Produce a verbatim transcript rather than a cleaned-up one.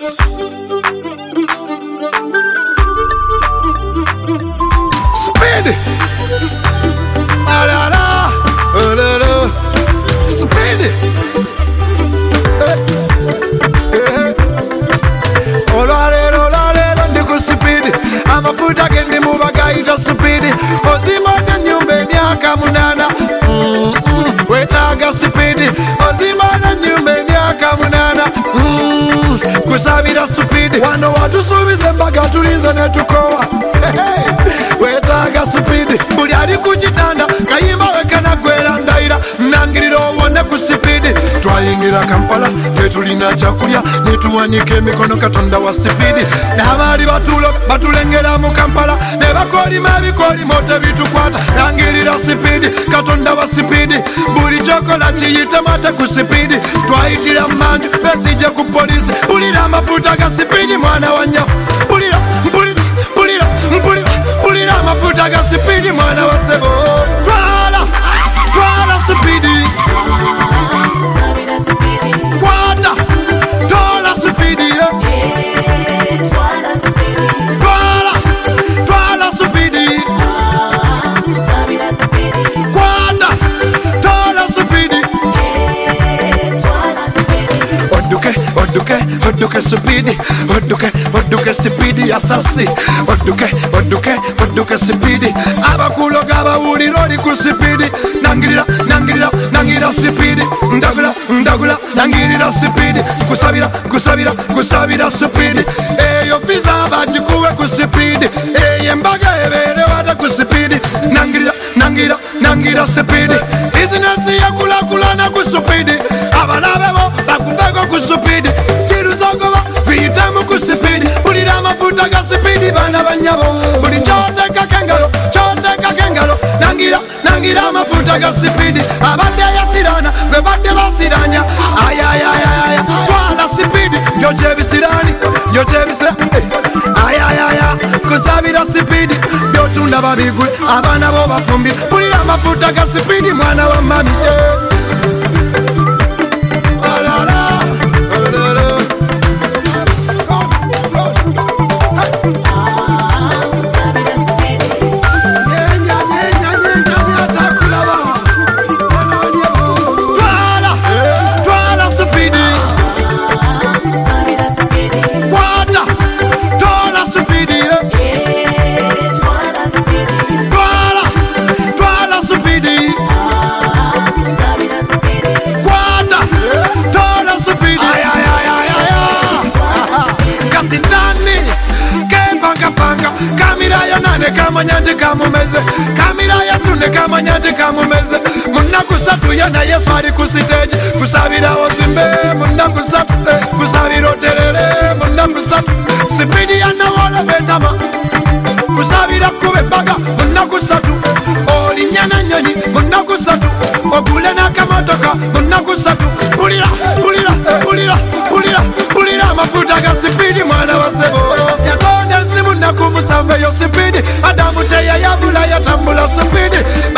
Speed. Ah la la, oh la la. Speed. Olare olare ndiku speed. Amafuta kendi mubagaita speed. Ozimata nyumba emyaka munana. Mm -mm. Wetaga speed. Ozimata nyumba emyaka munana. Mm. Kusabira speed. Wano watusubize mbaga tulize netukowa. Hey, wetaga speed. Buli ali kuchitanda kayimba wekana gwera ndaira. Nangiriro wone ku speed. Twayingira Kampala tetulina chakulya netuwanike emikono Katonda wa speed. N'abali batulo batulengera mu Kampala ne bakolima ebikolimo tebitukwata. Nangirira speed Katonda wa speed. Buli chokola kiyite mate ku speed. Twayitira manju besije ku polisi. Pulira amafuta ga speed mwana wa nyamu. Pulira pulira pulira pulira pulira amafuta ga speed mwana wa sebo. Twala twala speed. Kwata twala speed. Twala twala speed. Kwata twala speed. Oduke oduke oduke speed. Oduke oduke speed ya sasi. Oduke oduke oduke speed. Abakulo gabawuliro li ku speed. Nangirira nangirira nangirira speed. Ndagula ndagula nangirira speed. Kusabira kusabira kusabira speed. Eyo visa bagikuwe ku speed. Eyo mbaga ebere wada ku speed. Nangirira nangirira nangirira speed. Business yakula kulana ku speed. Abalabe bo bakuveko ku speed. Diruzogoba ziyitamu ku speed. Bulira amafuta ga speed bana banyabo. Buli choteka kengalo choteka kengalo. Nangira nangira amafuta ga speed. Abadde yasirana gwe badde basiranya. Ayayayaya twala speed. Njoje bisirani njoje bisirani. Ayayaya kusabira speed. Byotunda babigwe abana bo bafumbi. Bulira amafuta ga speed mwana wa mami. Kamanyante kamumeze kamira yatune kamanyante kamumeze munakusatu yana Yesu ali ku stage kusabira ozimbe munakusatu kusabira oterere munakusatu sipidi yana wala betama kusabira kube baga munakusatu olinyana nyonyi munakusatu ogule na kamotoka munakusatu pulira pulira pulira pulira pulira mafuta ga sipidi mwana wa sebo yatonda simu nakumusambe yo sipidi Adamu teya yabula yatambula sipidi